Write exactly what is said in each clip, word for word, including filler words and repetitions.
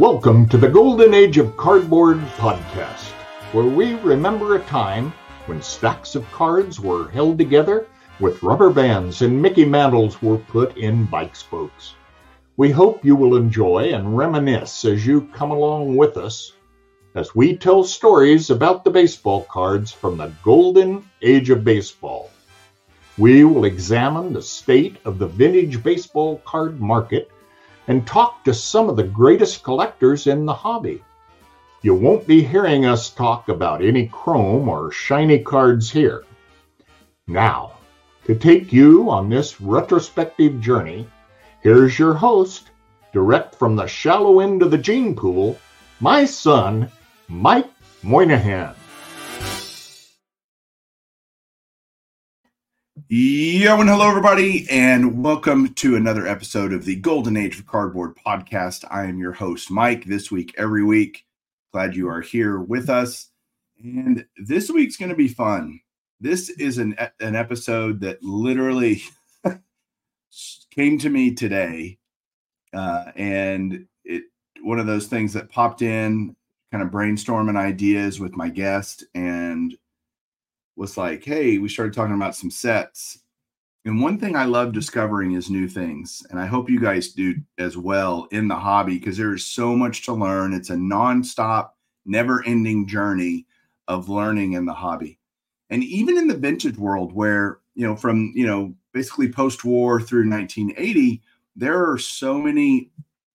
Welcome to the Golden Age of Cardboard podcast, where we remember a time when stacks of cards were held together with rubber bands and Mickey Mantles were put in bike spokes. We hope you will enjoy and reminisce as you come along with us as we tell stories about the baseball cards from the Golden Age of Baseball. We will examine the state of the vintage baseball card market and talk to some of the greatest collectors in the hobby. You won't be hearing us talk about any chrome or shiny cards here. Now, to take you on this retrospective journey, here's your host, direct from the shallow end of the gene pool, my son, Mike Moynihan. Yo, and hello, everybody, and welcome to another episode of the Golden Age of Cardboard podcast. I am your host, Mike, this week, every week. Glad you are here with us. And this week's going to be fun. This is an, an episode that literally came to me today. Uh, and it one of those things that popped in, kind of brainstorming ideas with my guest, and was like, hey, we started talking about some sets. And one thing I love discovering is new things. And I hope you guys do as well in the hobby, because there is so much to learn. It's a nonstop, never-ending journey of learning in the hobby. And even in the vintage world where, you know, from, you know, basically post-war through nineteen eighty, there are so many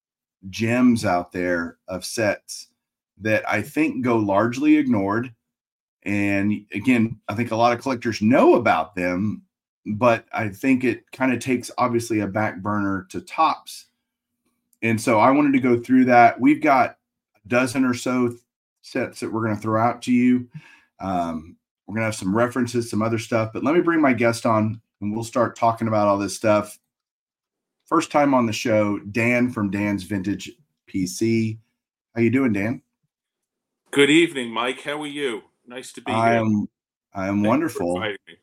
gems out there of sets that I think go largely ignored. And again, I think a lot of collectors know about them, but I think it kind of takes obviously a back burner to tops. And so I wanted to go through that. We've got a dozen or so sets that we're going to throw out to you. Um, we're going to have some references, some other stuff, but let me bring my guest on and we'll start talking about all this stuff. First time on the show, Dan from Dan's Vintage P C. How you doing, Dan? Good evening, Mike. How are you? Nice to be I here. am, I am wonderful.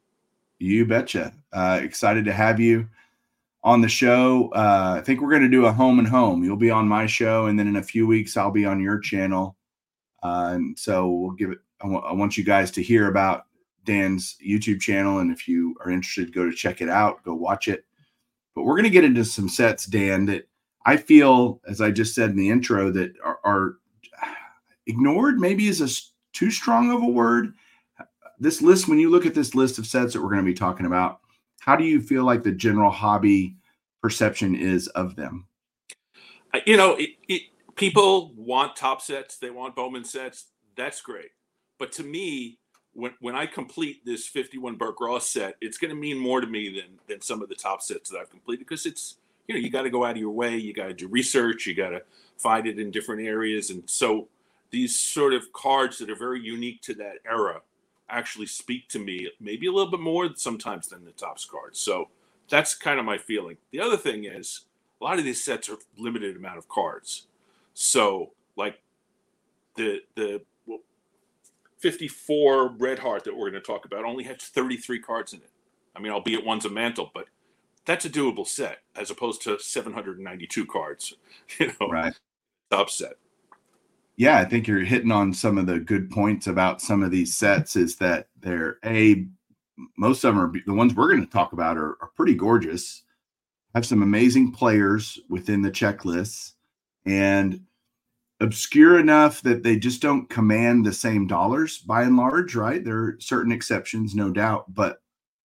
You betcha. Uh, excited to have you on the show. Uh, I think we're going to do a home and home. You'll be on my show, and then in a few weeks, I'll be on your channel. Uh, and so we'll give it, I, w- I want you guys to hear about Dan's YouTube channel. And if you are interested, go to check it out, go watch it. But we're going to get into some sets, Dan, that I feel, as I just said in the intro, that are, are ignored, maybe is a too strong of a word. This list, when you look at this list of sets that we're going to be talking about, how do you feel like the general hobby perception is of them? You know, it, it, people want top sets. They want Bowman sets. That's great. But to me, when when I complete this fifty-one Burke Ross set, it's going to mean more to me than than some of the top sets that I've completed, because it's, you know, you got to go out of your way. You got to do research. You got to find it in different areas. And so these sort of cards that are very unique to that era actually speak to me maybe a little bit more sometimes than the Topps cards. So that's kind of my feeling. The other thing is, a lot of these sets are limited amount of cards. So like the the well, fifty-four Red Heart that we're going to talk about only has thirty-three cards in it. I mean, albeit one's a mantle, but that's a doable set as opposed to seven hundred ninety-two cards, you know, right. Topps set. Yeah, I think you're hitting on some of the good points about some of these sets, is that they're a, most of them are, the ones we're going to talk about are, are pretty gorgeous, have some amazing players within the checklists, and obscure enough that they just don't command the same dollars by and large, right? There are certain exceptions, no doubt, but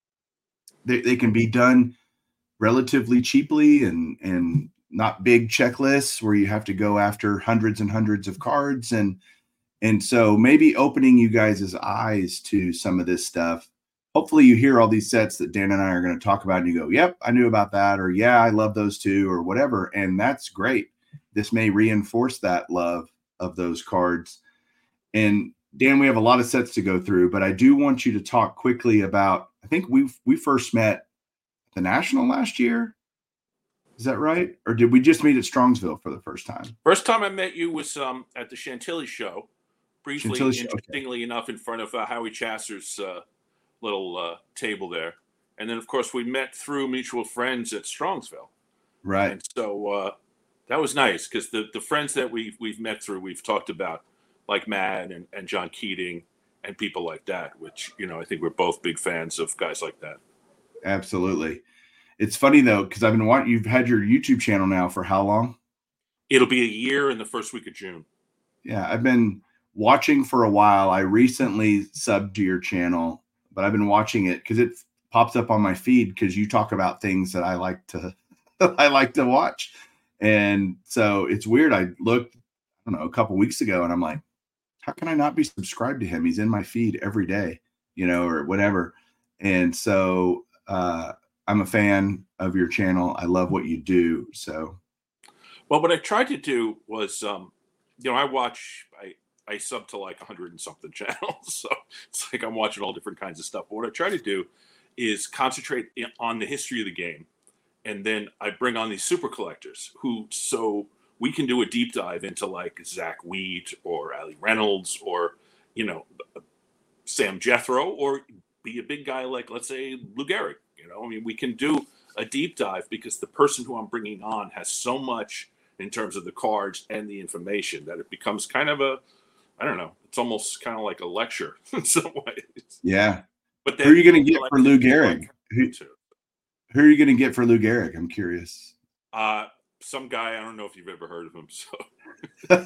they, they can be done relatively cheaply and, and, not big checklists where you have to go after hundreds and hundreds of cards. And, and so maybe opening you guys' eyes to some of this stuff. Hopefully you hear all these sets that Dan and I are going to talk about and you go, yep, I knew about that. Or yeah, I love those too, or whatever. And that's great. This may reinforce that love of those cards. And Dan, we have a lot of sets to go through, but I do want you to talk quickly about, I think we we first met at the National last year. Is that right? Or did we just meet at Strongsville for the first time? First time I met you was um, at the Chantilly show, briefly, Chantilly show, interestingly okay. enough, in front of uh, Howie Chasser's uh, little uh, table there. And then, of course, we met through mutual friends at Strongsville. Right. And so uh, That was nice because the, the friends that we've we've met through, we've talked about, like Matt and, and John Keating and people like that, which, you know, I think we're both big fans of guys like that. Absolutely. It's funny though, because I've been watching, you've had your YouTube channel now for how long? It'll be a year in the first week of June. Yeah, I've been watching for a while. I recently subbed to your channel, but I've been watching it because it pops up on my feed because you talk about things that I like to I like to watch. And so it's weird. I looked, I don't know, a couple weeks ago and I'm like, how can I not be subscribed to him? He's in my feed every day, you know, or whatever. And so uh, I'm a fan of your channel. I love what you do. So, well, what I tried to do was, um, you know, I watch, I, I sub to like a hundred and something channels. So it's like I'm watching all different kinds of stuff. But what I try to do is concentrate on the history of the game. And then I bring on these super collectors who, so we can do a deep dive into like Zach Wheat or Ali Reynolds or, you know, Sam Jethro, or be a big guy like, let's say, Lou Gehrig. You know, I mean, we can do a deep dive because the person who I'm bringing on has so much in terms of the cards and the information that it becomes kind of a, I don't know, it's almost kind of like a lecture in some ways. Yeah. But then, who are you going to get for Lou Gehrig? Who, who are you going to get for Lou Gehrig? I'm curious. Uh, some guy, I don't know if you've ever heard of him. So,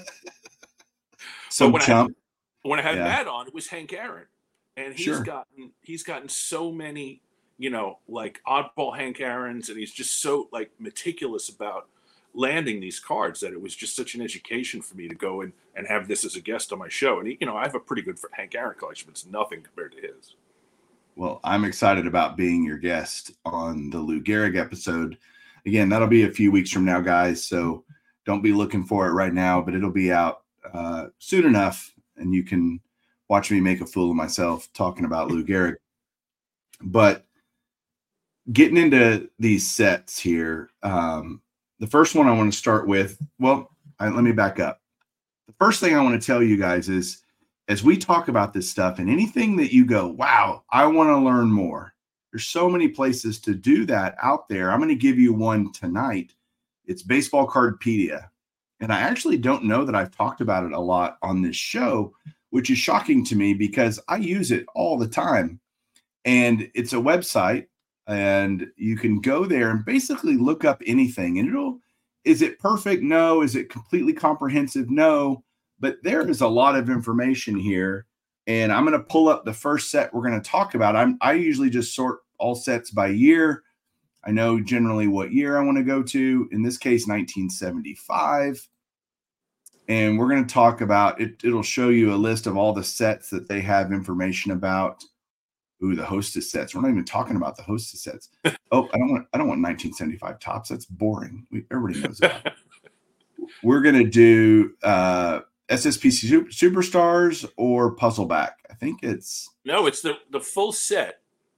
some when chump. I, when I had yeah. Matt on, it was Hank Aaron, and he's sure. gotten he's gotten so many, you know, like oddball Hank Aarons, and he's just so like meticulous about landing these cards that it was just such an education for me to go and and have this as a guest on my show. And he, you know, I have a pretty good Hank Aaron collection, but it's nothing compared to his. Well, I'm excited about being your guest on the Lou Gehrig episode. Again, that'll be a few weeks from now, guys. So don't be looking for it right now, but it'll be out uh, soon enough. And you can watch me make a fool of myself talking about Lou Gehrig. But getting into these sets here, um, the first one I want to start with, well, I, let me back up. The first thing I want to tell you guys is, as we talk about this stuff and anything that you go, wow, I want to learn more. There's so many places to do that out there. I'm going to give you one tonight. It's Baseball Cardpedia. And I actually don't know that I've talked about it a lot on this show, which is shocking to me because I use it all the time. And it's a website, and you can go there and basically look up anything. And it'll, is it perfect? No. Is it completely comprehensive? No. But there is a lot of information here. And I'm going to pull up the first set we're going to talk about. I'm, I usually just sort all sets by year. I know generally what year I want to go to. In this case, nineteen seventy-five. And we're going to talk about it. It'll show you a list of all the sets that they have information about. Ooh, the Hostess sets. We're not even talking about the Hostess sets. Oh, I don't want. I don't want nineteen seventy-five tops. That's boring. We, everybody knows that. We're going to do uh, S S P C Superstars or Puzzleback. I think it's no. It's the the full set.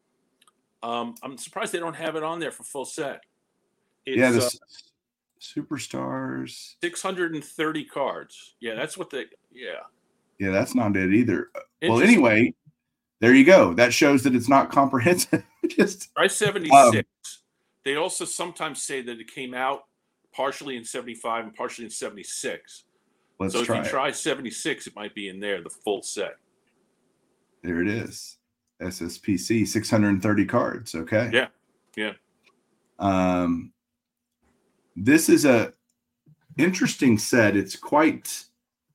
Um, I'm surprised they don't have it on there for full set. It's, yeah, the uh, Superstars. six hundred thirty cards. Yeah, that's what they. Yeah. Yeah, that's not it either. Well, anyway, there you go. That shows that it's not comprehensive. Just try seventy-six. Um, they also sometimes say that it came out partially in seventy-five and partially in seventy-six. Let's so if try you it. try seventy-six, it might be in there, the full set. There it is. S S P C, six hundred thirty cards. Okay. Yeah. Yeah. Um, this is a interesting set. It's quite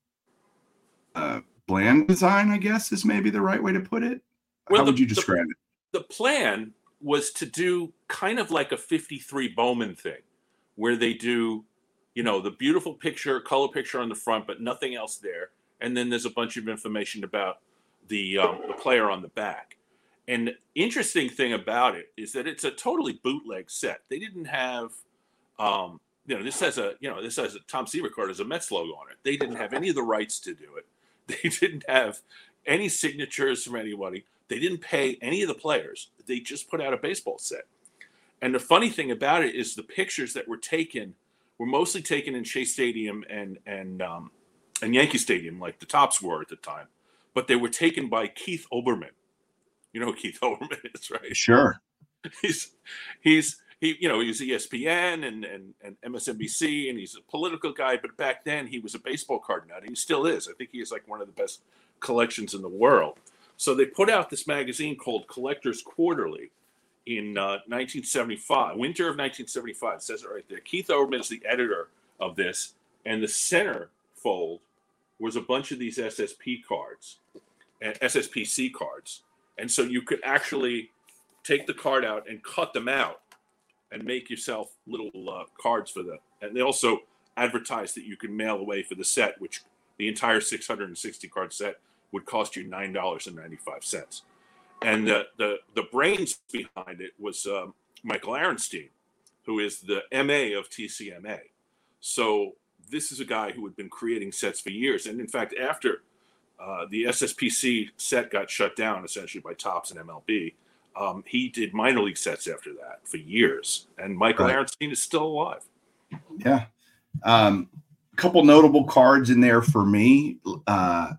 uh, bland design, I guess, is maybe the right way to put it. Well, How the, would you describe the, it? The plan was to do kind of like a fifty-three Bowman thing, where they do, you know, the beautiful picture, color picture on the front, but nothing else there. And then there's a bunch of information about the um, the player on the back. And the interesting thing about it is that it's a totally bootleg set. They didn't have, um, you know, this has a, you know, this has a Tom Seaver card as a Mets logo on it. They didn't have any of the rights to do it. They didn't have any signatures from anybody. They didn't pay any of the players. They just put out a baseball set. And the funny thing about it is the pictures that were taken were mostly taken in Shea Stadium and and um, and Yankee Stadium, like the Tops were at the time. But they were taken by Keith Olbermann. You know who Keith Olbermann is, right? Sure. He's he's he, you know, he was E S P N and, and, and M S N B C, and he's a political guy. But back then, he was a baseball card nut. He still is. I think he has like one of the best collections in the world. So they put out this magazine called Collectors Quarterly in uh, nineteen seventy-five, winter of nineteen seventy-five. It says it right there. Keith Olbermann is the editor of this, and the center fold was a bunch of these S S P cards, and S S P C cards. And so you could actually take the card out and cut them out and make yourself little uh, cards for them. And they also advertised that you could mail away for the set, which the entire six hundred sixty card set would cost you nine dollars and ninety-five cents. And the, the, the brains behind it was um, Michael Arenstein, who is the M A of T C M A. So this is a guy who had been creating sets for years. And in fact, after uh, the S S P C set got shut down, essentially by Topps and M L B, um, he did minor league sets after that for years. And Michael Right. Arenstein is still alive. Yeah. Um, a couple notable cards in there for me. Uh,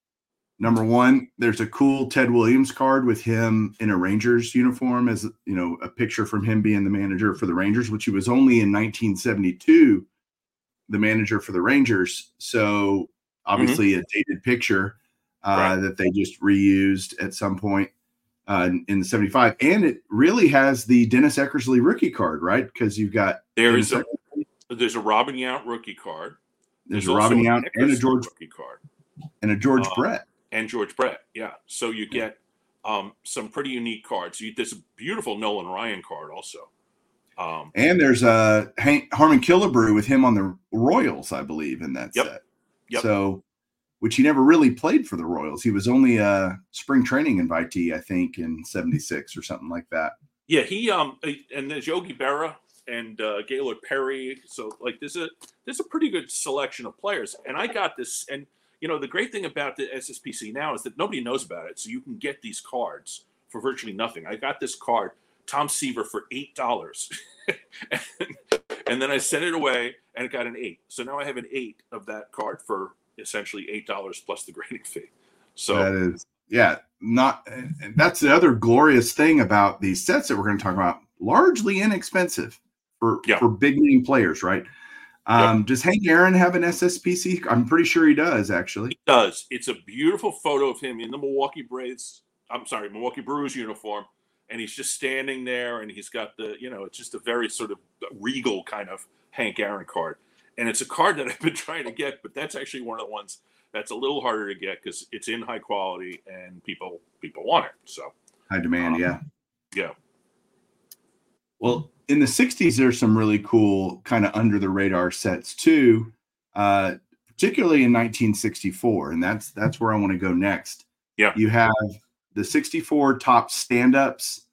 number one, there's a cool Ted Williams card with him in a Rangers uniform, as you know, a picture from him being the manager for the Rangers, which he was only in nineteen seventy-two, the manager for the Rangers. So obviously mm-hmm. a dated picture uh, right. that they just reused at some point uh, in, in the seventy-five. And it really has the Dennis Eckersley rookie card, right? Because you've got there is a there's a Robin Yount rookie card. There's, there's a Robin Yount and a George rookie card and a George uh, Brett. And George Brett, yeah. So you get um, some pretty unique cards. You, there's a beautiful Nolan Ryan card also. Um, and there's a Hank, Harmon Killebrew with him on the Royals, I believe, in that yep. set. Yep. So, which he never really played for the Royals. He was only a spring training invitee, I think, in seventy-six or something like that. Yeah, he um, and there's Yogi Berra and uh, Gaylord Perry. So, like, there's a there's a pretty good selection of players. And I got this, and you know, the great thing about the S S P C now is that nobody knows about it. So you can get these cards for virtually nothing. I got this card, Tom Seaver, for eight dollars. and, and then I sent it away and it got an eight. So now I have an eight of that card for essentially eight dollars plus the grading fee. So that is, yeah, not, and that's the other glorious thing about these sets that we're going to talk about. Largely inexpensive for, yeah. for big name players, right? Um, yep. Does Hank Aaron have an S S P C? I'm pretty sure he does, actually. He does. It's a beautiful photo of him in the Milwaukee Braves. I'm sorry, Milwaukee Brewers uniform, and he's just standing there, and he's got the, you know, it's just a very sort of regal kind of Hank Aaron card, and it's a card that I've been trying to get, but that's actually one of the ones that's a little harder to get because it's in high quality and people people want it. So high demand, um, yeah, yeah. Well, in the sixties, there's some really cool kind of under the radar sets too, uh, particularly in nineteen sixty-four. And that's, that's where I want to go next. Yeah. You have the sixty-four Topps stand-ups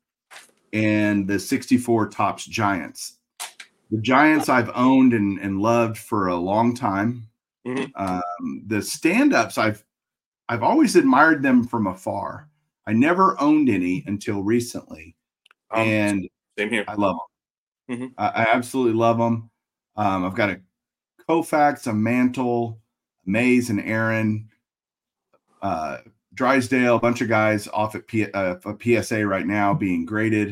and the sixty-four Topps Giants. The Giants I've owned and, and loved for a long time. Mm-hmm. Um, the stand-ups, I've, I've always admired them from afar. I never owned any until recently. Um, and same here. I love them. Mm-hmm. I, I absolutely love them. Um, I've got a Koufax, a Mantle, Mays and Aaron, uh, Drysdale, a bunch of guys off at P, uh, a P S A right now being graded.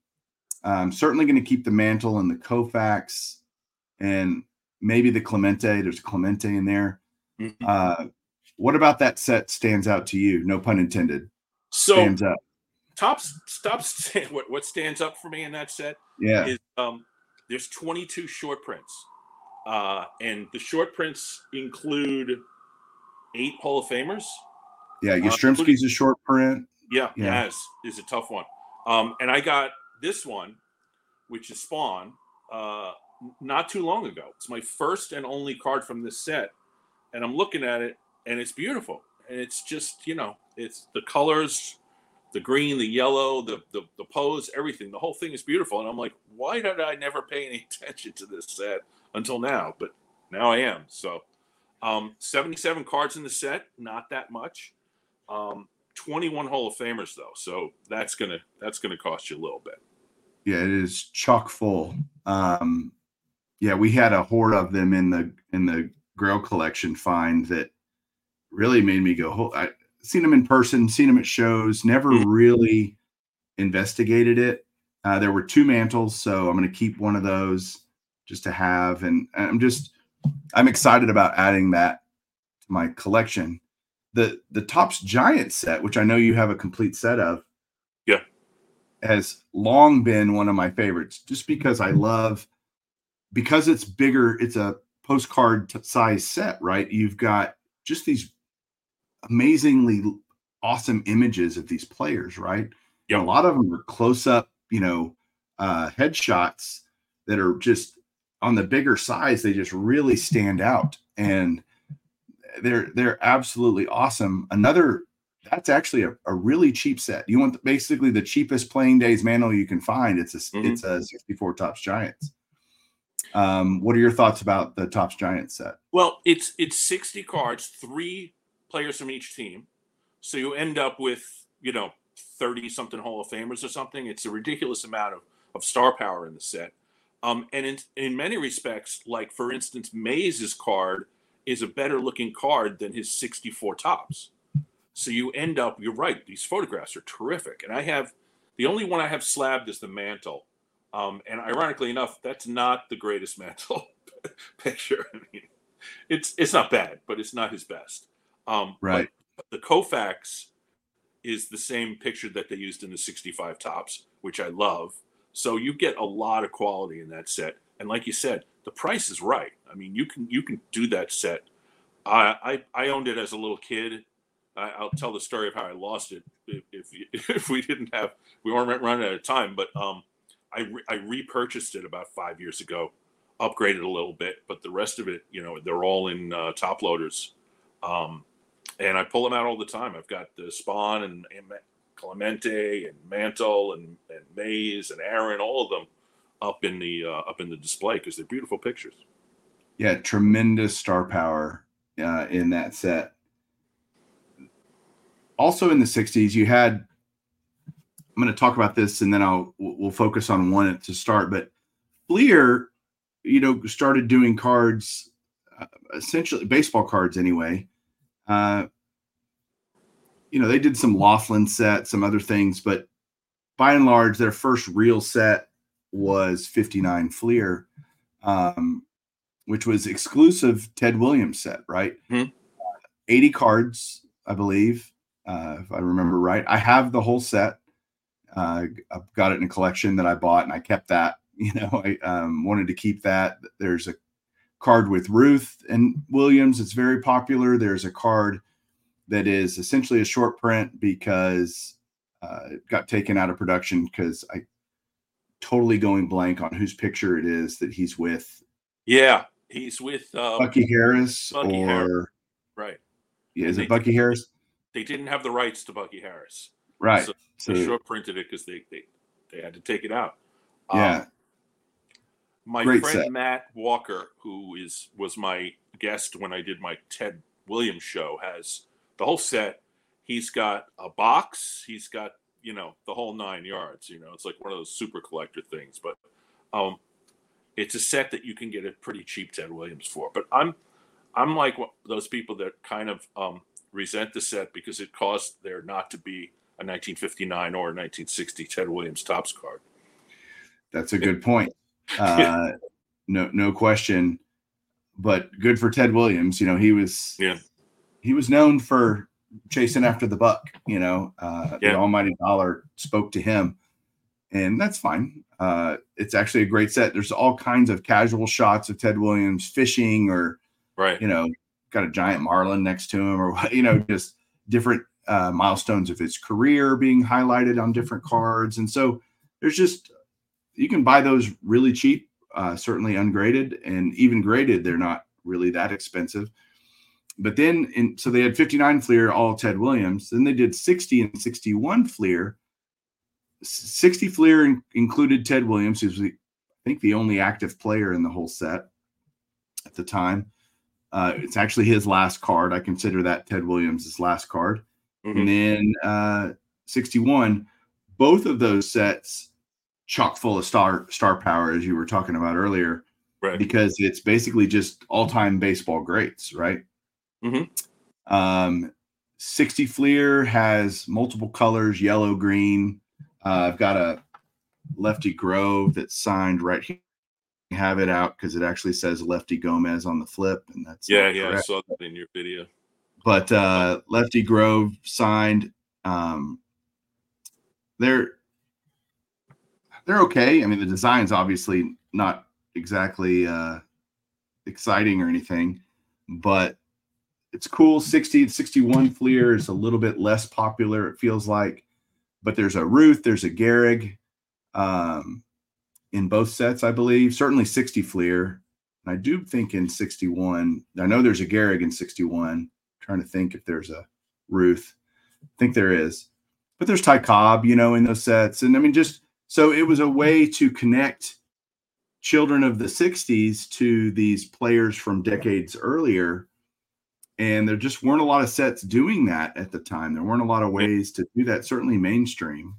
I'm certainly going to keep the Mantle and the Koufax and maybe the Clemente. There's a Clemente in there. Mm-hmm. Uh, what about that set stands out to you? No pun intended. So stands up. Topps, Topps, what, what stands up for me in that set yeah. is um, there's twenty-two short prints. Uh, and the short prints include eight Hall of Famers. Yeah, Yastrzemski's uh, a short print. Yeah, yeah. Yes, is a tough one. Um, and I got this one, which is Spawn, uh, not too long ago. It's my first and only card from this set. And I'm looking at it, and it's beautiful. And it's just, you know, it's the colors, the green, the yellow, the, the the pose, everything. The whole thing is beautiful. And I'm like, why did I never pay any attention to this set until now? But now I am. So um, seventy-seven cards in the set, not that much. Um, twenty-one Hall of Famers, though. So that's going to that's gonna cost you a little bit. Yeah, it is chock full. Um, yeah, we had a horde of them in the in the Grail collection find that really made me go, I seen them in person, seen them at shows, never mm-hmm. really investigated it. Uh, there were two mantles, so I'm going to keep one of those just to have. And, and I'm just, I'm excited about adding that to my collection. The the Topps Giant set, which I know you have a complete set of, yeah, has long been one of my favorites, just because I love, because it's bigger. It's a postcard t- size set, right? You've got just these amazingly awesome images of these players, right? Yeah, a lot of them are close up, you know, uh, headshots that are just on the bigger size. They just really stand out, and they're they're absolutely awesome. Another, that's actually a, a really cheap set. You want the, basically the cheapest playing days manual you can find. It's a mm-hmm. it's a sixty-four Topps Giants. Um, what are your thoughts about the Topps Giants set? Well, it's it's sixty cards, three players from each team, so you end up with, you know, thirty something Hall of Famers or something. It's a ridiculous amount of, of star power in the set. Um, and in, in many respects, like for instance, Mays' card is a better looking card than his sixty-four Topps. So you end up, you're right, these photographs are terrific. And I have, the only one I have slabbed is the mantle. Um, and ironically enough, that's not the greatest mantle picture. I mean, it's it's not bad, but it's not his best. Um, right. But the Koufax is the same picture that they used in the sixty-five Topps, which I love. So you get a lot of quality in that set. And like you said, the price is right. I mean, you can you can do that set. I I, I owned it as a little kid. I, I'll tell the story of how I lost it if if, if we didn't have, we weren't running out of time. But um, I re, I repurchased it about five years ago, upgraded a little bit, but the rest of it, you know, they're all in uh, top loaders. Um, and I pull them out all the time. I've got the Spawn and, and Clemente and Mantle and, and Mays and Aaron, all of them up in the uh, up in the display because they're beautiful pictures. Yeah, tremendous star power uh, in that set. Also in the sixties, you had, I'm going to talk about this and then I'll we'll focus on one to start. But Fleer, you know, started doing cards, uh, essentially baseball cards anyway. Uh, you know, they did some Laughlin set, some other things, but by and large, their first real set was fifty-nine Fleer, um, which was exclusive Ted Williams set, right? Mm-hmm. eighty cards, I believe, uh, if I remember right. I have the whole set. Uh, I've got it in a collection that I bought, and I kept that. You know, I um, wanted to keep that. There's a card with Ruth and Williams. It's very popular. There's a card that is essentially a short print because uh, it got taken out of production because I totally going blank on whose picture it is that he's with. Yeah, he's with um, Bucky Harris Bucky or Harris. Right. Yeah, is they, it Bucky Harris? They didn't have the rights to Bucky Harris. Right. So, so they short printed it because they, they they had to take it out. Yeah. Um, my Great friend set. Matt Walker, who is was my guest when I did my Ted Williams show, has the whole set. He's got a box. He's got, you know, the whole nine yards. You know, it's like one of those super collector things. But um, it's a set that you can get a pretty cheap Ted Williams for. But I'm I'm like those people that kind of um, resent the set because it caused there not to be a nineteen fifty-nine or a nineteen sixty Ted Williams Topps card. That's a good point. Uh, no, no question. But good for Ted Williams. You know, he was yeah. he was known for chasing after the buck. You know, uh, yeah. the almighty dollar spoke to him, and that's fine. Uh, it's actually a great set. There's all kinds of casual shots of Ted Williams fishing, or right, you know, got a giant marlin next to him, or you know, just different uh, milestones of his career being highlighted on different cards. And so there's just, you can buy those really cheap, uh, certainly ungraded, and even graded, they're not really that expensive. But then, in, so they had fifty-nine Fleer, all Ted Williams. Then they did sixty and sixty-one Fleer. sixty Fleer in, included Ted Williams, who was, the, I think, the only active player in the whole set at the time. Uh, it's actually his last card. I consider that Ted Williams' last card. Mm-hmm. And then uh, sixty-one, both of those sets chock full of star star power, as you were talking about earlier, right? Because it's basically just all-time baseball greats, right? Mm-hmm. Um, sixty Fleer has multiple colors, yellow, green. Uh, I've got a Lefty Grove that's signed right here. Have it out because it actually says Lefty Gomez on the flip, and that's yeah, yeah. Correct. I saw that in your video. But uh, Lefty Grove signed. Um, they're they're okay. I mean, the design's obviously not exactly uh, exciting or anything, but it's cool. sixty, sixty-one Fleer is a little bit less popular, it feels like, but there's a Ruth, there's a Gehrig. Um, in both sets, I believe. Certainly sixty Fleer. And I do think in sixty-one, I know there's a Gehrig in sixty-one. I'm trying to think if there's a Ruth. I think there is. But there's Ty Cobb, you know, in those sets. And I mean, just so it was a way to connect children of the sixties to these players from decades earlier. And there just weren't a lot of sets doing that at the time. There weren't a lot of ways to do that, certainly mainstream.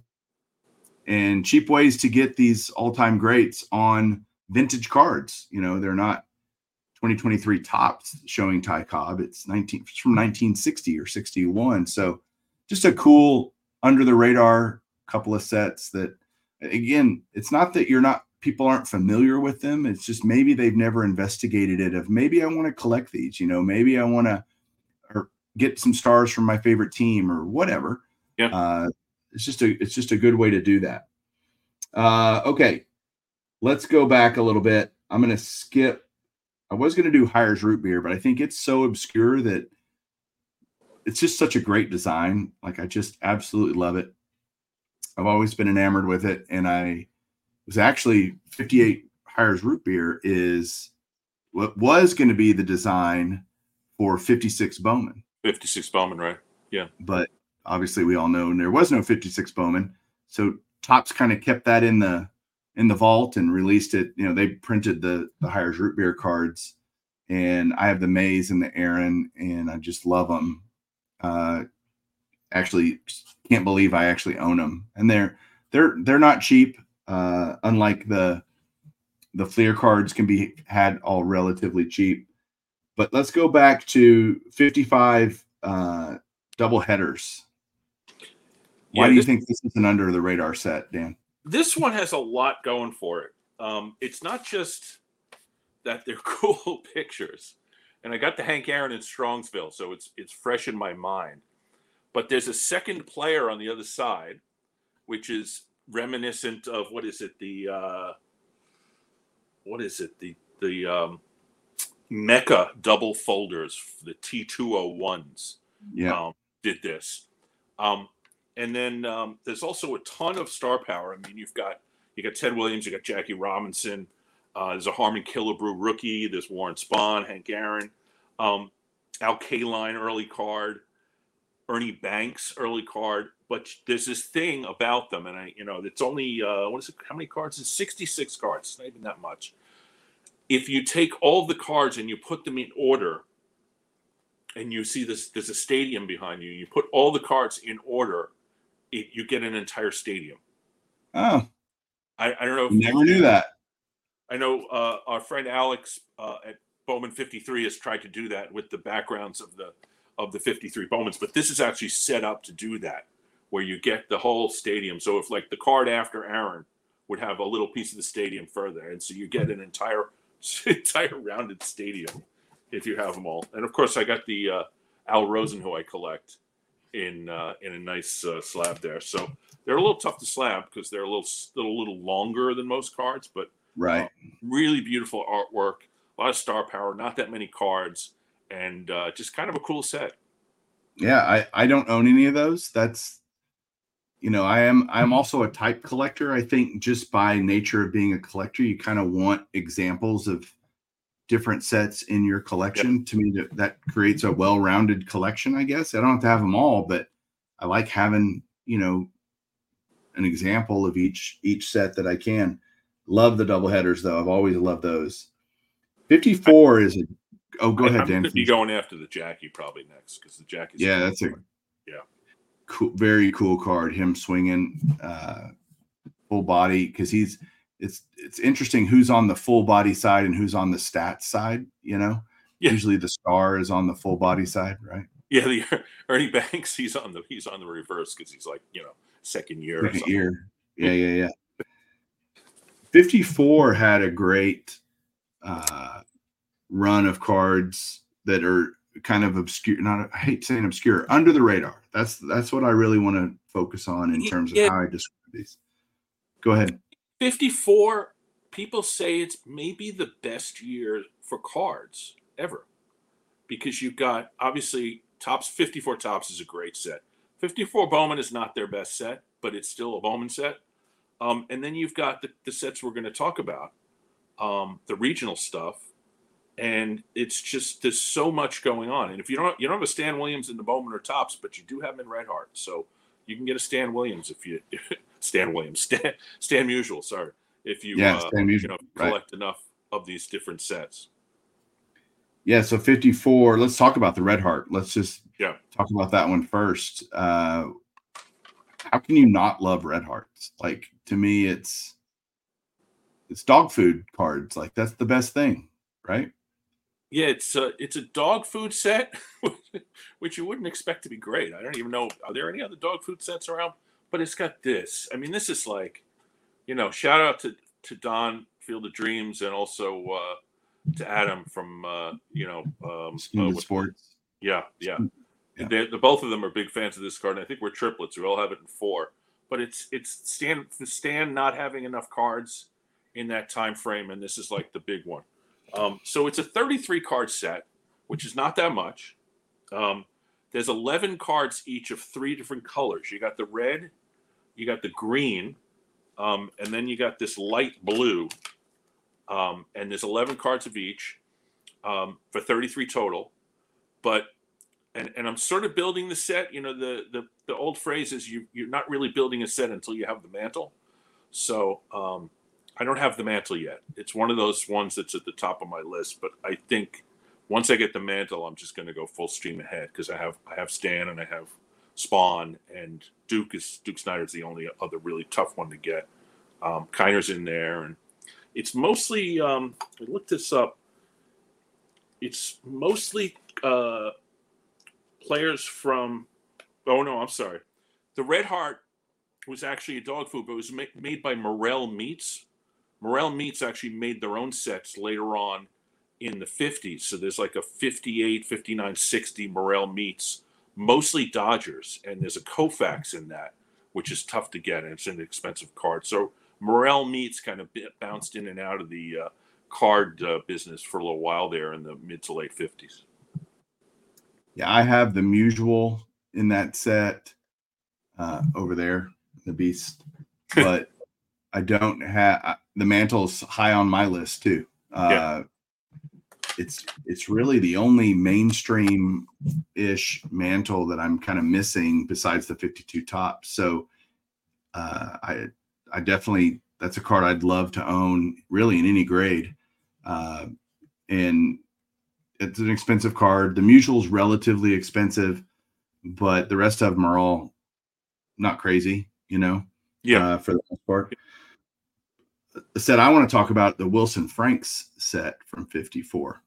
And cheap ways to get these all-time greats on vintage cards. You know, they're not twenty twenty-three tops showing Ty Cobb. It's nineteen it's from nineteen sixty or sixty-one. So just a cool under-the-radar couple of sets that, again, it's not that you're not people aren't familiar with them. It's just maybe they've never investigated it of maybe I want to collect these, you know, maybe I want to or get some stars from my favorite team or whatever. Yeah. Uh, It's just a it's just a good way to do that. Uh, okay, let's go back a little bit. I'm going to skip. I was going to do Hires Root Beer, but I think it's so obscure that it's just such a great design. Like I just absolutely love it. I've always been enamored with it, and I was actually fifty-eight Hires Root Beer is what was going to be the design for fifty-six Bowman. fifty-six Bowman, right? Yeah, but obviously we all know there was no fifty-six Bowman. So Topps kind of kept that in the in the vault and released it. You know, they printed the the Hires Root Beer cards, and I have the Mays and the Aaron, and I just love them. Uh, actually, can't believe I actually own them, and they're they're they're not cheap. Uh, unlike the the Fleer cards can be had all relatively cheap. But let's go back to fifty-five uh, double headers. Why yeah, do you this, think this is an under the radar set, Dan? This one has a lot going for it. Um, it's not just that they're cool pictures, and I got the Hank Aaron in Strongsville, so it's it's fresh in my mind. But there's a second player on the other side, which is reminiscent of what is it? The uh, what is it? The the um, Mecca double folders, the T two oh ones. Yeah, um, did this. Um, And then um, there's also a ton of star power. I mean, you've got you got Ted Williams, you got Jackie Robinson. Uh, there's a Harmon Killebrew rookie. There's Warren Spahn, Hank Aaron, um, Al Kaline early card, Ernie Banks early card. But there's this thing about them, and I, you know, it's only uh, what is it? How many cards? It's sixty-six cards. It's not even that much. If you take all the cards and you put them in order, and you see this, there's a stadium behind you. You put all the cards in order. It, you get an entire stadium. Oh, I, I don't know. If never knew that. I know uh, our friend Alex uh, at Bowman fifty-three has tried to do that with the backgrounds of the of the fifty-three Bowmans, but this is actually set up to do that, where you get the whole stadium. So if like the card after Aaron would have a little piece of the stadium further, and so you get an entire entire rounded stadium if you have them all. And of course, I got the uh, Al Rosen who I collect in uh, in a nice uh, slab there. So they're a little tough to slab because they're a little little little longer than most cards, but right, uh, really beautiful artwork, a lot of star power, not that many cards, and uh, just kind of a cool set. Yeah, I I don't own any of those. That's you know I am I'm also a type collector. I think just by nature of being a collector, you kind of want examples of different sets in your collection. Yep. To me, that, that creates a well-rounded collection, I guess. I don't have to have them all, but I like having, you know, an example of each each set that I can. Love the double headers, though. I've always loved those. fifty-four I, is a oh, go I, ahead, I'm Dan. I'm going to be going after the Jackie probably next because the Jackie's yeah, that's a yeah, cool, very cool card. Him swinging uh, full body because he's. It's it's interesting who's on the full body side and who's on the stats side, you know. Yeah. Usually the star is on the full body side, right? Yeah, the Ernie Banks, he's on the he's on the reverse because he's like, you know, second year. Second year. Yeah, yeah, yeah. fifty-four had a great uh, run of cards that are kind of obscure. Not I hate saying obscure, under the radar. That's that's what I really want to focus on in terms of yeah. how I describe these. Go ahead. fifty-four. People say it's maybe the best year for cards ever, because you've got obviously Topps. fifty-four Topps is a great set. fifty-four Bowman is not their best set, but it's still a Bowman set. Um, and then you've got the, the sets we're going to talk about, um, the regional stuff, and it's just there's so much going on. And if you don't you don't have a Stan Williams in the Bowman or Topps, but you do have him in Red Heart, so you can get a Stan Williams if you Stan Williams Stan Stan Musial, sorry, if you yeah, uh, Stan you know right. collect enough of these different sets. Yeah, so fifty-four. Let's talk about the Red Heart. Let's just yeah talk about that one first. Uh, how can you not love Red Hearts? Like, to me, it's it's dog food cards. Like, that's the best thing, right? Yeah, it's a it's a dog food set, which you wouldn't expect to be great. I don't even know, are there any other dog food sets around? But it's got this. I mean, this is like, you know, shout out to to Don Field of Dreams, and also uh, to Adam from uh, you know um, uh, with, Sports. Yeah, yeah. Yeah. They, the both of them are big fans of this card, and I think we're triplets. We all have it in four. But it's it's Stan Stan not having enough cards in that time frame, and this is like the big one. Um, so it's a thirty-three card set, which is not that much. Um, there's eleven cards each of three different colors. You got the red, you got the green, um, and then you got this light blue. Um, and there's eleven cards of each um, for thirty-three total. But and and I'm sort of building the set. You know, the the the old phrase is you you're not really building a set until you have the mantle. So um, I don't have the mantle yet. It's one of those ones that's at the top of my list. But I think once I get the mantle, I'm just going to go full stream ahead, because I have I have Stan and I have Spawn, and Duke is Duke Snyder's the only other really tough one to get. Um, Kiner's in there, and it's mostly um, I looked this up. It's mostly uh, players from. Oh no, I'm sorry. The Red Heart was actually a dog food, but it was ma- made by Morel Meats. Morel Meats actually made their own sets later on in the fifties. So there's like a fifty-eight, fifty-nine, sixty Morel Meats, mostly Dodgers, and there's a Koufax in that, which is tough to get, and it's an expensive card. So Morel Meats kind of bounced in and out of the uh, card uh, business for a little while there in the mid to late fifties. Yeah, I have the Musial in that set uh, over there, the Beast, but I don't have the Mantle's high on my list too. Uh, yeah. It's it's really the only mainstream-ish Mantle that I'm kind of missing besides the fifty-two Topps. So uh, I I definitely, that's a card I'd love to own, really, in any grade. Uh, and it's an expensive card. The Musial's relatively expensive, but the rest of them are all not crazy, you know, yeah. uh, for the most part. The set I want to talk about, the Wilson Franks set from fifty-four.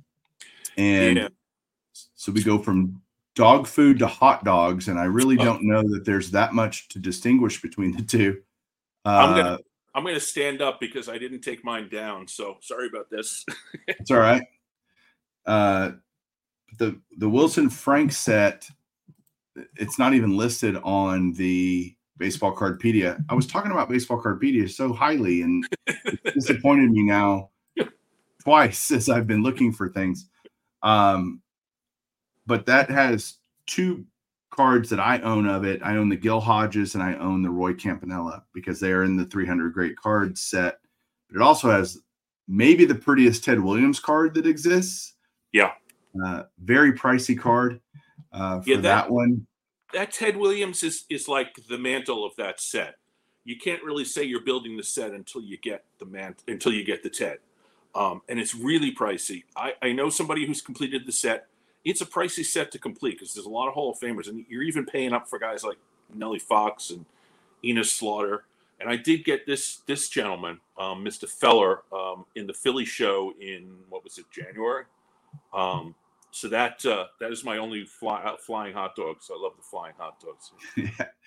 And yeah. So we go from dog food to hot dogs, and I really don't know that there's that much to distinguish between the two. Uh, I'm gonna I'm gonna stand up because I didn't take mine down, so sorry about this. It's all right. Uh, the the Wilson Franks set, it's not even listed on the Baseball Cardpedia. I was talking about Baseball Cardpedia so highly, and it disappointed me now twice as I've been looking for things. Um, but that has two cards that I own of it. I own the Gil Hodges and I own the Roy Campanella, because they're in the three hundred great cards set. But it also has maybe the prettiest Ted Williams card that exists. Yeah. Uh, very pricey card uh, for yeah, that, that one. That Ted Williams is, is like the mantle of that set. You can't really say you're building the set until you get the man until you get the Ted. Um, and it's really pricey. I, I know somebody who's completed the set. It's a pricey set to complete because there's a lot of Hall of Famers, and you're even paying up for guys like Nellie Fox and Enos Slaughter. And I did get this this gentleman, um, Mister Feller, um, in the Philly show in, what was it, January? Um, so that uh, that is my only fly, uh, flying hot dogs. I love the flying hot dogs. Yeah.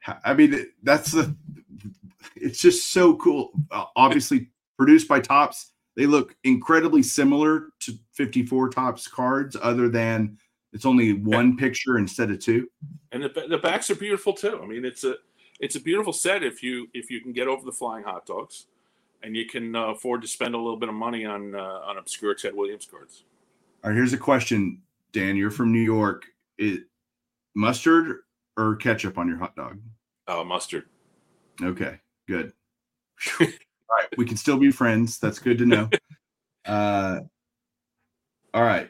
I mean, that's the, it's just so cool. Uh, obviously produced by Topps. They look incredibly similar to fifty-four Topps cards, other than it's only one picture instead of two. And the, the backs are beautiful too. I mean, it's a, it's a beautiful set if you, if you can get over the flying hot dogs and you can uh, afford to spend a little bit of money on, uh, on obscure Ted Williams cards. All right, here's a question. Dan, you're from New York. Is mustard or ketchup on your hot dog? Uh, mustard. Okay, good. All right, we can still be friends. That's good to know. Uh, all right.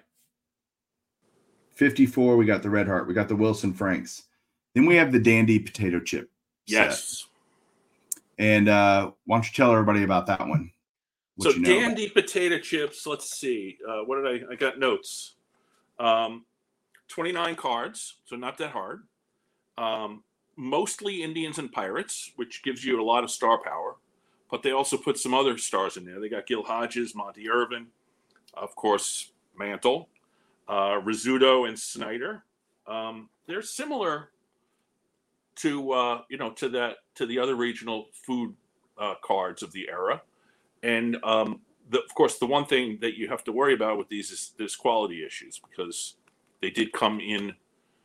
fifty-four, we got the Red Heart. We got the Wilson Franks. Then we have the Dandy potato chip. Yes. Set. And uh, why don't you tell everybody about that one? So you know Dandy about. Potato chips, let's see. Uh, what did I, I got notes. Um, twenty-nine cards, so not that hard. Um, mostly Indians and Pirates, which gives you a lot of star power. But they also put some other stars in there. They got Gil Hodges, Monty Irvin, of course, Mantle, uh, Rizzuto, and Snyder. Um, they're similar to uh, you know to that to the other regional food uh, cards of the era. And um, the, of course, the one thing that you have to worry about with these is there's quality issues because they did come in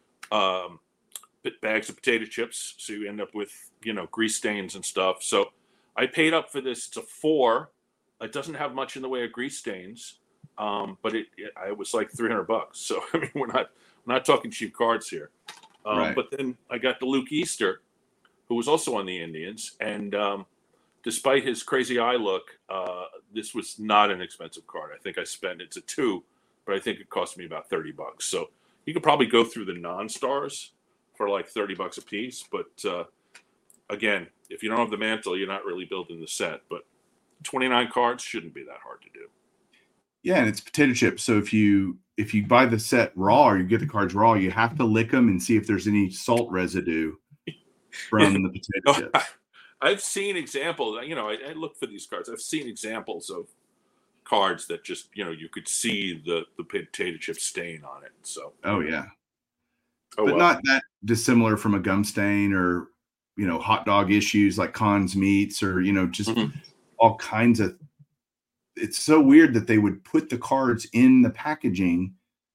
um, bags of potato chips, so you end up with you know grease stains and stuff. So I paid up for this. It's a four. It doesn't have much in the way of grease stains, um, but it, it I was like three hundred bucks. So I mean, we're not we're not talking cheap cards here. Um, right. But then I got the Luke Easter, who was also on the Indians, and um, despite his crazy eye look, uh, this was not an expensive card. I think I spent, it's a two, but I think it cost me about thirty bucks. So you could probably go through the non-stars for like thirty bucks a piece. But uh, again, if you don't have the Mantle, you're not really building the set. But twenty-nine cards shouldn't be that hard to do. Yeah, and it's potato chips. So if you if you buy the set raw or you get the cards raw, you have to lick them and see if there's any salt residue from the potato chips. I've seen examples, you know, I, I look for these cards. I've seen examples of cards that just, you know, you could see the, the potato chip stain on it. So, oh, yeah. Oh, but well. Not that dissimilar from a gum stain or, you know, hot dog issues like Conn's Meats or, you know, just mm-hmm. all kinds of. It's so weird that they would put the cards in the packaging.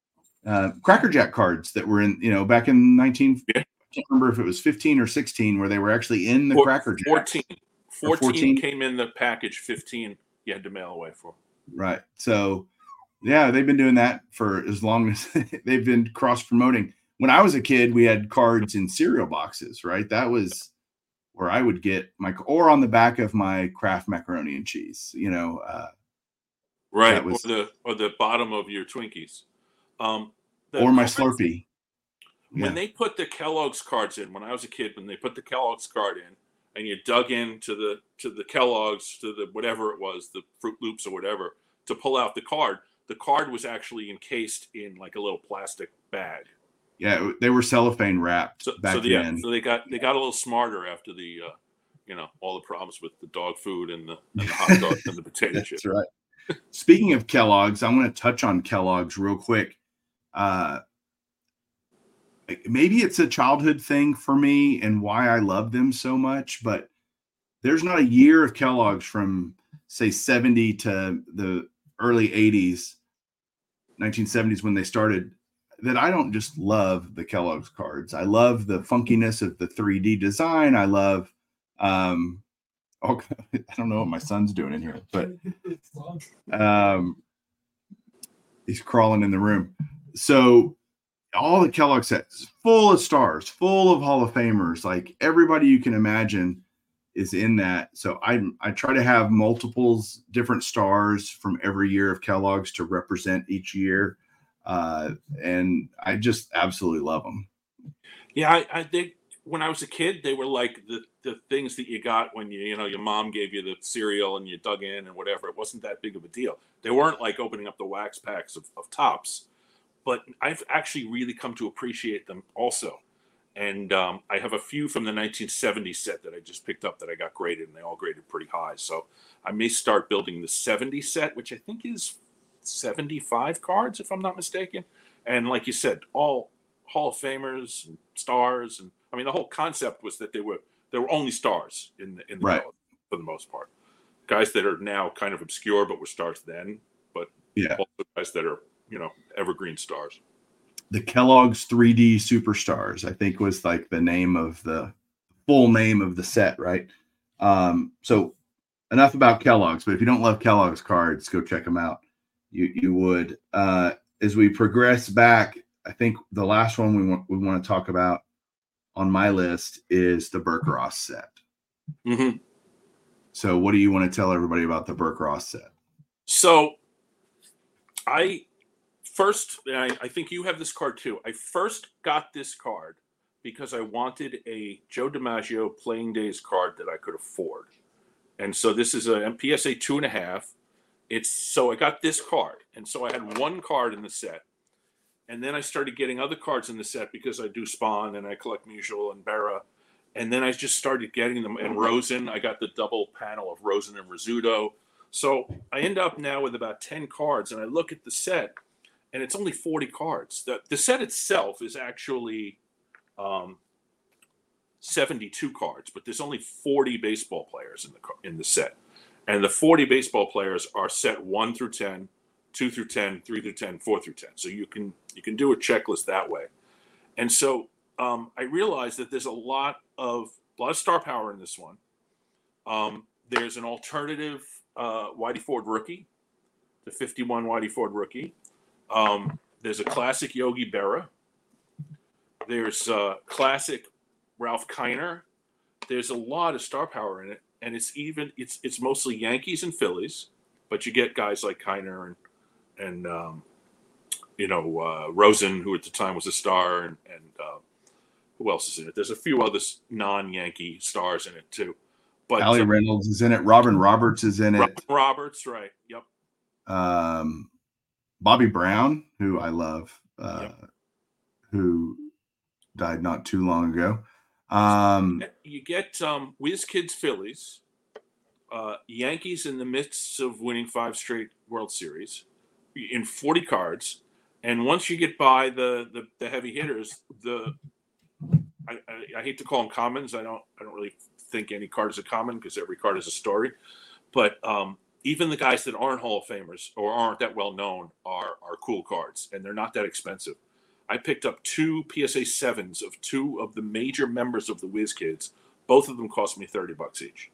Uh, Cracker Jack cards that were in, you know, back in nineteen. Yeah. I can't remember if it was fifteen or sixteen where they were actually in the Four, Cracker Jack. fourteen. fourteen. fourteen came in the package, fifteen you had to mail away for. Right. So, yeah, they've been doing that for as long as they've been cross-promoting. When I was a kid, we had cards in cereal boxes, right? That was where I would get my – or on the back of my Kraft macaroni and cheese, you know. Uh, right, was, or, the, or the bottom of your Twinkies. Um, or my Slurpee. When yeah. they put the Kellogg's cards in, when I was a kid, when they put the Kellogg's card in, and you dug into the to the Kellogg's, to the whatever it was, the Fruit Loops or whatever, to pull out the card, the card was actually encased in like a little plastic bag. Yeah, they were cellophane wrapped so, back so the, then. So they got they got a little smarter after the, uh, you know, all the problems with the dog food and the, and the hot dogs and the potato chips. That's right. Speaking of Kellogg's, I want to touch on Kellogg's real quick. Uh, Maybe it's a childhood thing for me and why I love them so much, but there's not a year of Kellogg's from, say, seventy to the early eighties, nineteen seventies when they started, that I don't just love the Kellogg's cards. I love the funkiness of the three D design. I love, um, oh, I don't know what my son's doing in here, but um, he's crawling in the room. So, all the Kellogg sets full of stars, full of Hall of Famers, like everybody you can imagine is in that. So I I try to have multiples, different stars from every year of Kellogg's to represent each year. Uh, and I just absolutely love them. Yeah, I, I think when I was a kid, they were like the, the things that you got when you, you know, your mom gave you the cereal and you dug in and whatever. It wasn't that big of a deal. They weren't like opening up the wax packs of, of Topps. But I've actually really come to appreciate them also. And um, I have a few from the nineteen seventy set that I just picked up that I got graded, and they all graded pretty high. So I may start building the seventy set, which I think is seventy-five cards, if I'm not mistaken. And like you said, all Hall of Famers and stars, and I mean the whole concept was that they were they were only stars in the in the right. Kellogg for the most part. Guys that are now kind of obscure but were stars then, but yeah, also guys that are, you know, evergreen stars. The Kellogg's three D Superstars, I think, was like the name of the full name of the set, right? Um, so enough about Kellogg's, but if you don't love Kellogg's cards, go check them out. You you would. Uh, as we progress back, I think the last one we want we want to talk about on my list is the Burke Ross set. Mm-hmm. So what do you want to tell everybody about the Burke Ross set? So I first, I, I think you have this card too. I first got this card because I wanted a Joe DiMaggio Playing Days card that I could afford. And so this is a P S A two and a half. It's so I got this card. And so I had one card in the set. And then I started getting other cards in the set because I do Spawn and I collect Musial and Berra. And then I just started getting them. And Rosen, I got the double panel of Rosen and Rizzuto. So I end up now with about ten cards. And I look at the set, and it's only forty cards. The, the set itself is actually um, seventy-two cards, but there's only forty baseball players in the in the set. And the forty baseball players are set one through ten, two through ten, three through ten, four through ten. So you can you can do a checklist that way. And so um, I realized that there's a lot of a lot of star power in this one. Um, there's an alternative uh, Whitey Ford rookie, the fifty-one Whitey Ford rookie. Um, there's a classic Yogi Berra. There's a classic Ralph Kiner. There's a lot of star power in it, and it's even it's it's mostly Yankees and Phillies, but you get guys like Kiner and and um, you know uh, Rosen, who at the time was a star, and, and uh, who else is in it? There's a few other non-Yankee stars in it too. But Allie um, Reynolds is in it. Robin Roberts is in it. Robin Roberts, right? Yep. Um, Bobby Brown, who I love, uh, yep. who died not too long ago. Um, you get um, Whiz Kids Phillies, uh, Yankees in the midst of winning five straight World Series in forty cards, and once you get by the the, the heavy hitters, the I, I, I hate to call them commons. I don't I don't really think any card is a common because every card is a story, but um, even the guys that aren't Hall of Famers or aren't that well known are are cool cards, and they're not that expensive. I picked up two P S A sevens of two of the major members of the Whiz Kids. Both of them cost me thirty bucks each.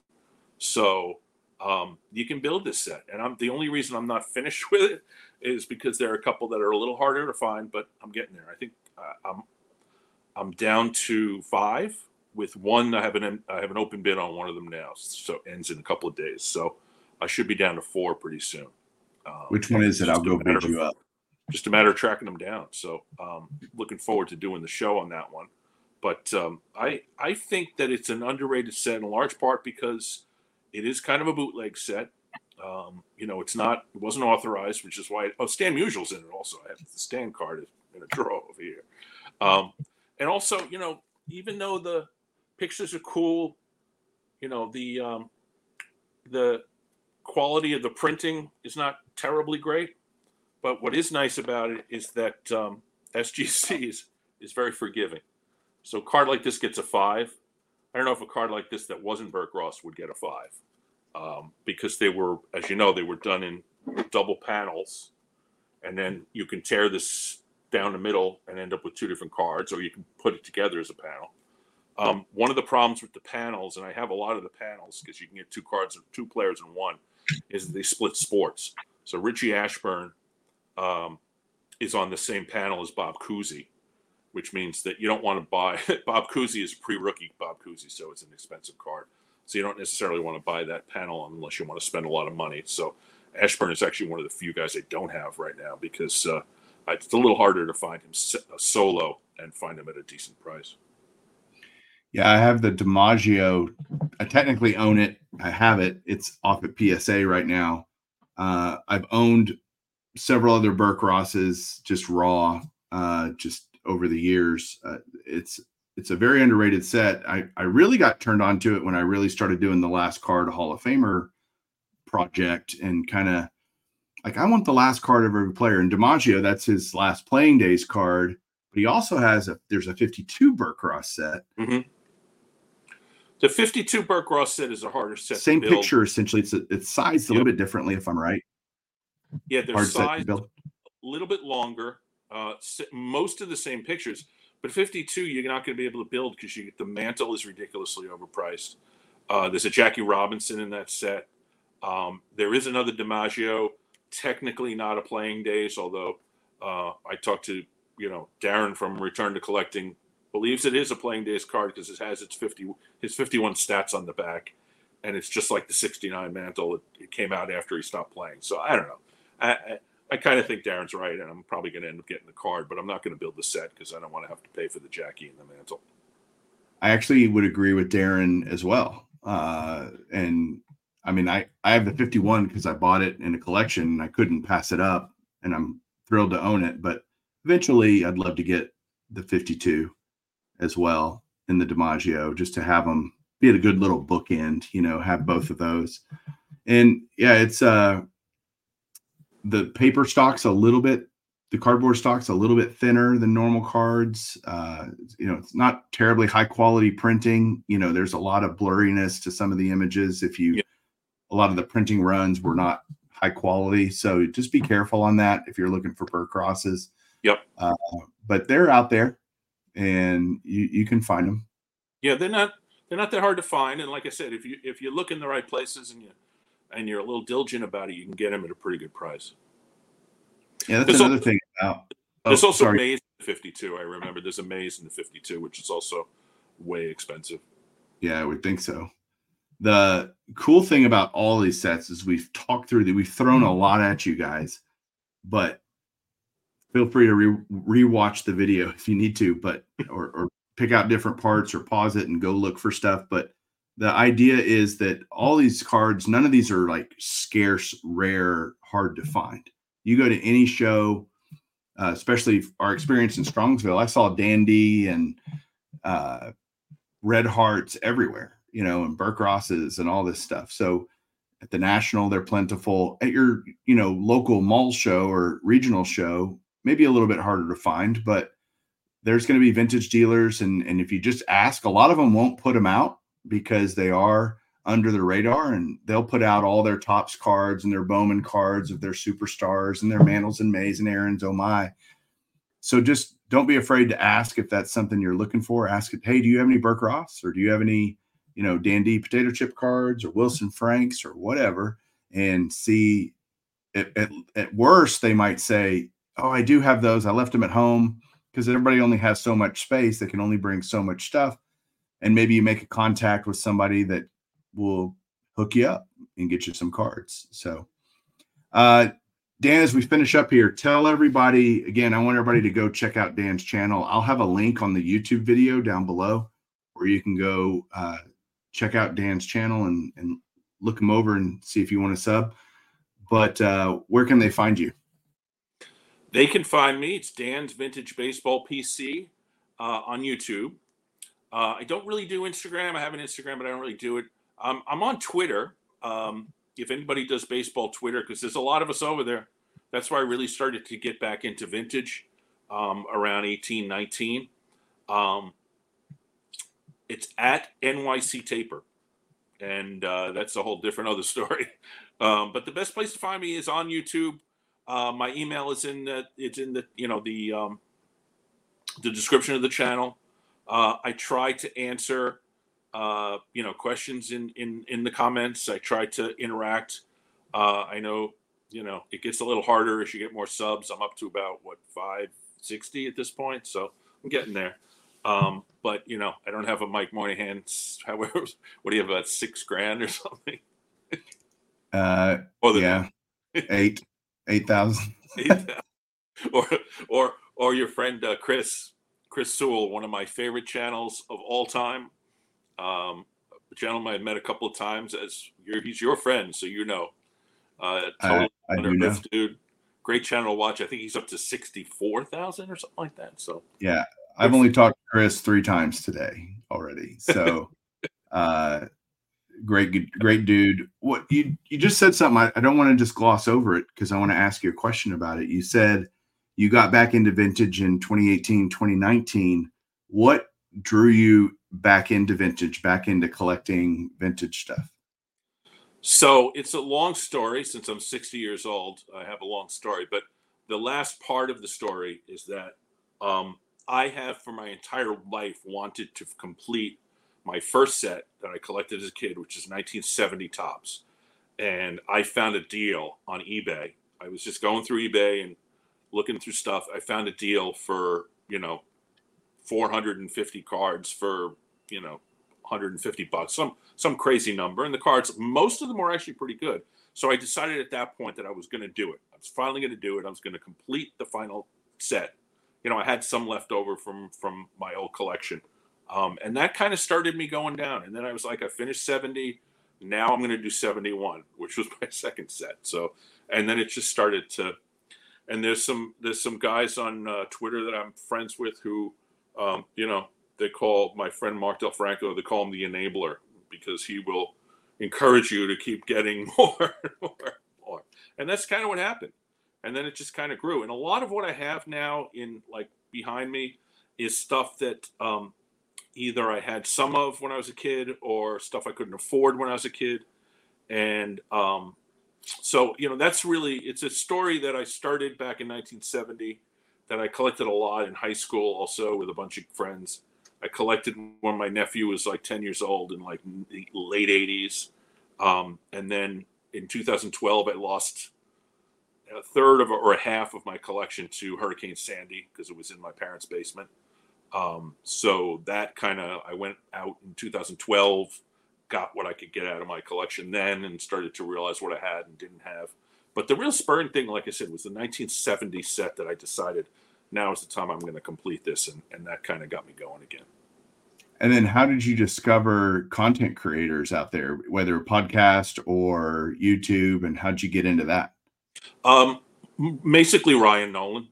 So um, you can build this set. And I'm the only reason I'm not finished with it is because there are a couple that are a little harder to find, but I'm getting there. I think uh, I'm I'm down to five with one. I have an I have an open bid on one of them now. So it ends in a couple of days. So I should be down to four pretty soon. Um, Which one is it? I'll go bid you up. Just a matter of tracking them down. So um, looking forward to doing the show on that one. But um, I I think that it's an underrated set in large part because it is kind of a bootleg set. Um, you know, it's not, it wasn't authorized, which is why, oh, Stan Musial's in it also. I have the Stan card in a drawer over here. Um, and also, you know, even though the pictures are cool, you know, the um, the quality of the printing is not terribly great. But what is nice about it is that um, S G C is, is very forgiving. So a card like this gets a five. I don't know if a card like this that wasn't Burke Ross would get a five. Um, because they were, as you know, they were done in double panels. And then you can tear this down the middle and end up with two different cards, or you can put it together as a panel. Um, one of the problems with the panels, and I have a lot of the panels because you can get two cards, two players in one, is that they split sports. So Richie Ashburn Um, is on the same panel as Bob Cousy, which means that you don't want to buy Bob Cousy is pre-rookie Bob Cousy, so it's an expensive card. So you don't necessarily want to buy that panel unless you want to spend a lot of money. So Ashburn is actually one of the few guys I don't have right now because uh, it's a little harder to find him solo and find him at a decent price. Yeah, I have the DiMaggio. I technically own it. I have it. It's off at P S A right now. Uh, I've owned several other Burke Rosses just raw, uh, just over the years. Uh, it's it's a very underrated set. I, I really got turned on to it when I really started doing the Last Card Hall of Famer project and kind of like, I want the last card of every player. And DiMaggio, that's his last Playing Days card. but he also has a there's a fifty-two Burt Ross set. Mm-hmm. The fifty-two Burt Ross set is a harder set. Same to build. picture, essentially. It's a, it's sized a yep. little bit differently, if I'm right. Yeah, they're sized a little bit longer. Uh, most of the same pictures, but fifty-two you're not going to be able to build because you get the mantle is ridiculously overpriced. Uh, there's a Jackie Robinson in that set. Um, there is another DiMaggio, technically not a playing days, although uh, I talked to you know Darren from Return to Collecting, believes it is a playing days card because it has its fifty his fifty-one stats on the back, and it's just like the sixty-nine mantle. It, it came out after he stopped playing, so I don't know. I, I, I kind of think Darren's right, and I'm probably going to end up getting the card, but I'm not going to build the set because I don't want to have to pay for the Jackie and the mantle. I actually would agree with Darren as well. Uh, and I mean, I, I have the fifty-one because I bought it in a collection and I couldn't pass it up, and I'm thrilled to own it. But eventually I'd love to get the fifty-two as well in the DiMaggio, just to have them be at a good little bookend, you know, have both of those. And yeah, it's uh, the paper stock's a little bit, the cardboard stock's a little bit thinner than normal cards. Uh, you know, it's not terribly high quality printing. You know, there's a lot of blurriness to some of the images. If you, yeah. a lot of the printing runs were not high quality. So just be careful on that if you're looking for Burt Rosses. Yep. Uh, but they're out there and you, you can find them. Yeah, they're not, they're not that hard to find. And like I said, if you, if you look in the right places and you, and you're a little diligent about it, you can get them at a pretty good price. Yeah, that's there's another also, thing about. Oh, there's also sorry. a maze in the fifty-two. I remember there's a maze in the fifty-two, which is also way expensive. Yeah, I would think so. The cool thing about all these sets is we've talked through the, we've thrown a lot at you guys, but feel free to re rewatch the video if you need to, but or, or pick out different parts or pause it and go look for stuff. But the idea is that all these cards, none of these are like scarce, rare, hard to find. You go to any show, uh, especially our experience in Strongsville, I saw Dandy and uh, Red Hearts everywhere, you know, and Burt Rosses and all this stuff. So at the National, they're plentiful. At your, you know, local mall show or regional show, maybe a little bit harder to find, but there's going to be vintage dealers. And, and if you just ask, a lot of them won't put them out because they are under the radar, and they'll put out all their Topps cards and their Bowman cards of their superstars and their Mantles and Mays and Aaron's Oh My. So just don't be afraid to ask if that's something you're looking for. Ask it, hey, do you have any Burt Ross, or do you have any, you know, Dandy potato chip cards or Wilson Franks or whatever, and see. At, at, at worst, they might say, oh, I do have those. I left them at home, because everybody only has so much space. They can only bring so much stuff. And maybe you make a contact with somebody that will hook you up and get you some cards. So, uh, Dan, as we finish up here, tell everybody, again, I want everybody to go check out Dan's channel. I'll have a link on the YouTube video down below where you can go uh, check out Dan's channel and, and look him over and see if you want to sub. But uh, where can they find you? They can find me. It's Dan's Vintage Baseball P C uh, on YouTube. Uh, I don't really do Instagram. I have an Instagram, but I don't really do it. Um, I'm on Twitter. Um, if anybody does baseball Twitter, because there's a lot of us over there. That's why I really started to get back into vintage um, around eighteen, nineteen. Um, it's at N Y C Taper. And uh, that's a whole different other story. Um, but the best place to find me is on YouTube. Uh, my email is in the, it's in the, you know, the, um, the description of the channel. Uh, I try to answer, uh, you know, questions in, in, in the comments. I try to interact. Uh, I know, you know, it gets a little harder as you get more subs. I'm up to about, what, five sixty at this point. So I'm getting there. Um, but, you know, I don't have a Mike Moynihan. However, what do you have, about six grand or something? Uh, or the, yeah, eight, eight thousand. or, or, or your friend uh, Chris, Chris Sewell, one of my favorite channels of all time. Um, a gentleman I've met a couple of times. As you're, he's your friend, so you know. Uh, totally I, I do know. Dude, great channel to watch. I think he's up to sixty-four thousand or something like that. So yeah, I've only talked to Chris three times today already. So, uh, great, great dude. What you you just said something. I, I don't want to just gloss over it because I want to ask you a question about it. You said you got back into vintage in twenty eighteen, twenty nineteen. What drew you back into vintage, back into collecting vintage stuff? So it's a long story. Since I'm sixty years old, I have a long story. But the last part of the story is that um, I have for my entire life wanted to complete my first set that I collected as a kid, which is nineteen seventy Topps. And I found a deal on eBay. I was just going through eBay and looking through stuff. I found a deal for, you know, four hundred fifty cards for, you know, one hundred fifty bucks, some some crazy number. And the cards, most of them were actually pretty good. So I decided at that point that I was going to do it. I was finally going to do it. I was going to complete the final set. You know, I had some left over from from my old collection. Um, and that kind of started me going down. And then I was like, I finished seventy. Now I'm going to do seventy-one, which was my second set. So, and then it just started to, and there's some, there's some guys on uh, Twitter that I'm friends with who, um, you know, they call my friend Mark Del Franco, they call him the enabler, because he will encourage you to keep getting more and more and more. And that's kind of what happened. And then it just kind of grew. And a lot of what I have now in like behind me is stuff that um, either I had some of when I was a kid or stuff I couldn't afford when I was a kid. And um, so, you know, that's really, it's a story that I started back in nineteen seventy that I collected a lot in high school also with a bunch of friends. I collected when my nephew was like ten years old in like the late eighties. Um, and then in two thousand twelve, I lost a third of or a half of my collection to Hurricane Sandy because it was in my parents' basement. Um, so that kind of, I went out in two thousand twelve, got what I could get out of my collection then and started to realize what I had and didn't have. But the real spurring thing, like I said, was the nineteen seventy set that I decided now is the time I'm going to complete this. And, and that kind of got me going again. And then how did you discover content creators out there, whether podcast or YouTube, and how'd you get into that? Um, basically Ryan Nolan.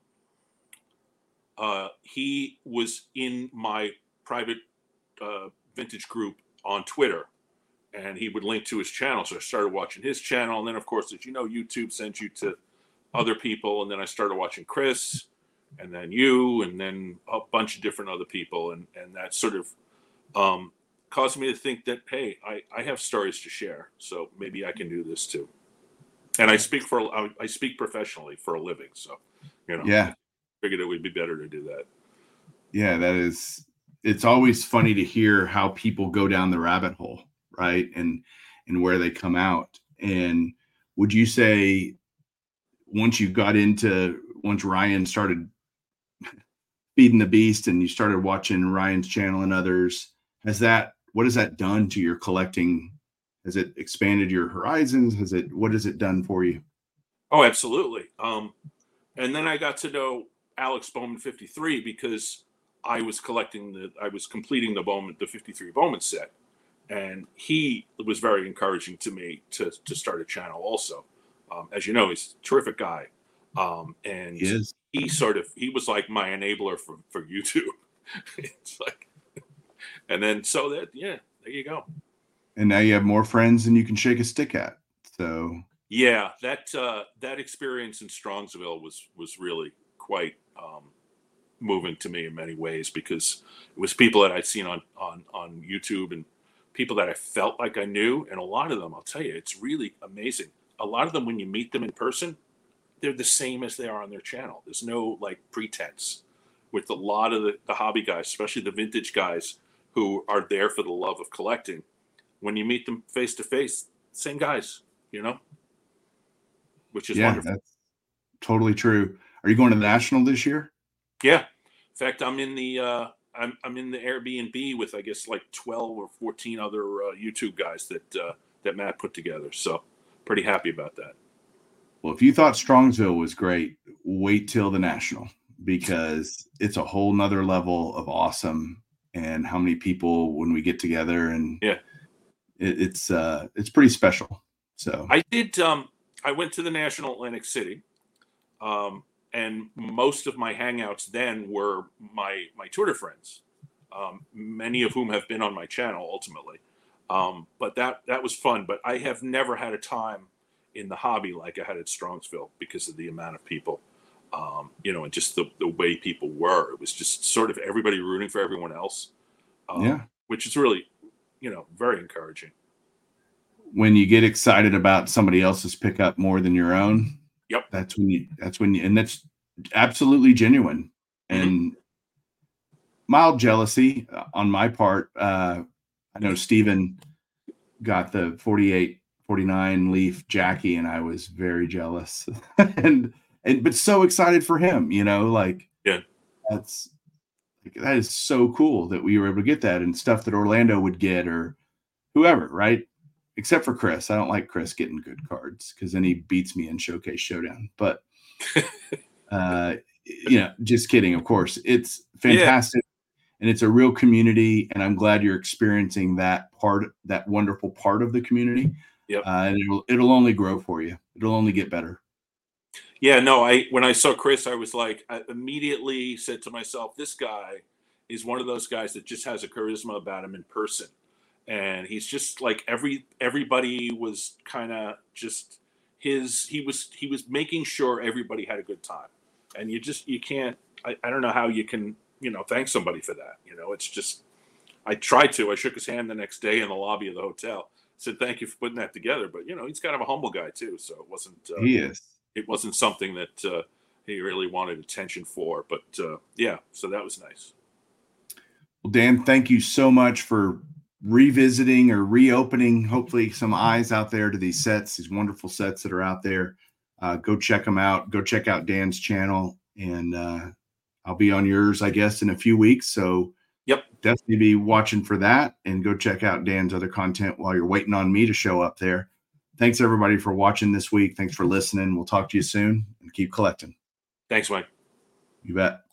Uh, he was in my private uh, vintage group on Twitter, and he would link to his channel. So I started watching his channel. And then, of course, as you know, YouTube sends you to other people. And then I started watching Chris, and then you, and then a bunch of different other people. And, and that sort of um, caused me to think that, hey, I, I have stories to share. So maybe I can do this too. And I speak for, I, I speak professionally for a living. So, you know, yeah, figured it would be better to do that. Yeah, that is, it's always funny to hear how people go down the rabbit hole, right? And, and where they come out. And would you say once you got into, once Ryan started feeding the beast and you started watching Ryan's channel and others, has that, what has that done to your collecting? Has it expanded your horizons? Has it, what has it done for you? Oh, absolutely. Um, and then I got to know Alex Bowman fifty-three because I was collecting the, I was completing the Bowman, the fifty-three Bowman set. And he was very encouraging to me to, to start a channel also. Um, as you know, he's a terrific guy. Um, and He is. he sort of, he was like my enabler for, for YouTube. It's like, and then, so that, yeah, there you go. And now you have more friends than you can shake a stick at. So yeah, that, uh, that experience in Strongsville was, was really quite, um, moving to me in many ways, because it was people that I'd seen on, on, on YouTube and people that I felt like I knew. And a lot of them, I'll tell you, it's really amazing. A lot of them, when you meet them in person, they're the same as they are on their channel. There's no like pretense with a lot of the, the hobby guys, especially the vintage guys who are there for the love of collecting. When you meet them face to face, same guys, you know, which is yeah, wonderful. That's totally true. Are you going to the National this year? Yeah. In fact, I'm in the, uh, I'm, I'm in the Airbnb with, I guess, like twelve or fourteen other uh, YouTube guys that, uh, that Matt put together. So pretty happy about that. Well, if you thought Strongsville was great, wait till the National, because it's a whole nother level of awesome. And how many people when we get together, and yeah, it, it's, uh, it's pretty special. So I did, um, I went to the National Atlantic City. Um, and most of my hangouts then were my, my Twitter friends, um, many of whom have been on my channel ultimately. Um, but that, that was fun, but I have never had a time in the hobby like I had at Strongsville because of the amount of people. um, you know, and just the, the way people were. It was just sort of everybody rooting for everyone else, um, Yeah. which is really, you know, very encouraging. When you get excited about somebody else's pickup more than your own, Yep. that's when you, that's when you, and that's absolutely genuine and Mm-hmm. mild jealousy on my part. Uh, I know Steven got the forty-eight, forty-nine Leaf Jackie, and I was very jealous and, and, but so excited for him, you know, like, yeah, that's, that is so cool that we were able to get that and stuff that Orlando would get or whoever, right? Except for Chris. I don't like Chris getting good cards because then he beats me in Showcase Showdown. But, uh, you know, just kidding, of course. It's fantastic. Yeah. And it's a real community. And I'm glad you're experiencing that part, that wonderful part of the community. Yep. Uh, and it'll, it'll only grow for you. It'll only get better. Yeah, no, I when I saw Chris, I was like, I immediately said to myself, this guy is one of those guys that just has a charisma about him in person. And he's just like every everybody was kind of just his he was he was making sure everybody had a good time. And you just you can't I, I don't know how you can, you know, thank somebody for that. You know, it's just I tried to. I shook his hand the next day in the lobby of the hotel. Said thank you for putting that together. But you know, he's kind of a humble guy too, so it wasn't uh, he is. It wasn't something that uh, he really wanted attention for. But uh, yeah, so that was nice. Well, Dan, thank you so much for revisiting or reopening, hopefully, some eyes out there to these sets, these wonderful sets that are out there. Uh, go check them out. Go check out Dan's channel. And uh, I'll be on yours, I guess, in a few weeks. So yep, definitely be watching for that. And go check out Dan's other content while you're waiting on me to show up there. Thanks, everybody, for watching this week. Thanks for listening. We'll talk to you soon and keep collecting. Thanks, Mike. You bet.